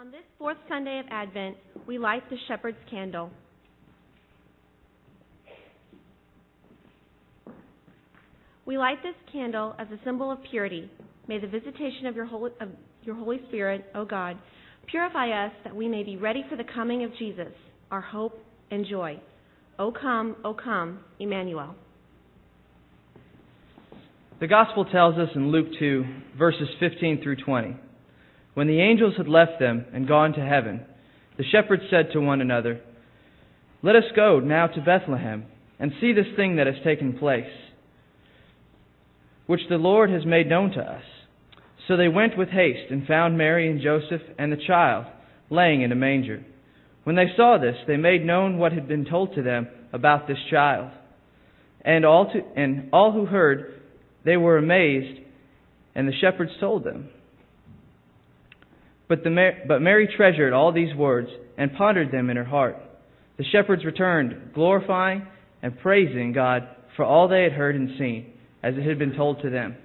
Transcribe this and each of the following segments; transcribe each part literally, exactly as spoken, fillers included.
On this fourth Sunday of Advent, we light the shepherd's candle. We light this candle as a symbol of purity. May the visitation of your Holy, of your Holy Spirit, O God, purify us that we may be ready for the coming of Jesus, our hope and joy. O come, O come, Emmanuel. The Gospel tells us in Luke two, verses fifteen through twenty, when the angels had left them and gone to heaven, the shepherds said to one another, "Let us go now to Bethlehem and see this thing that has taken place, which the Lord has made known to us." So they went with haste and found Mary and Joseph and the child laying in a manger. When they saw this, they made known what had been told to them about this child. And all, to, and all who heard, they were amazed, and the shepherds told them. But, the, but Mary treasured all these words and pondered them in her heart. The shepherds returned, glorifying and praising God for all they had heard and seen, as it had been told to them.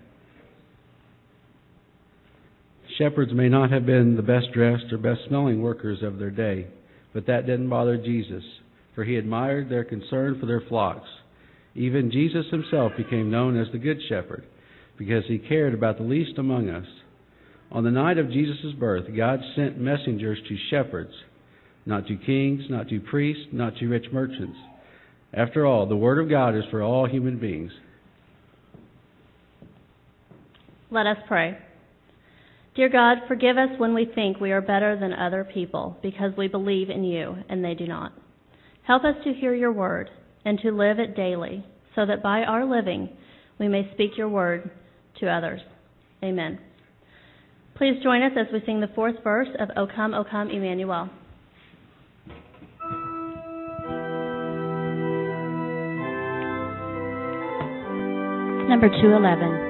Shepherds may not have been the best dressed or best smelling workers of their day, but that didn't bother Jesus, for he admired their concern for their flocks. Even Jesus himself became known as the Good Shepherd, because he cared about the least among us. On the night of Jesus' birth, God sent messengers to shepherds, not to kings, not to priests, not to rich merchants. After all, the Word of God is for all human beings. Let us pray. Dear God, forgive us when we think we are better than other people because we believe in you and they do not. Help us to hear your word and to live it daily, so that by our living we may speak your word to others. Amen. Please join us as we sing the fourth verse of O Come, O Come, Emmanuel. Number two eleven.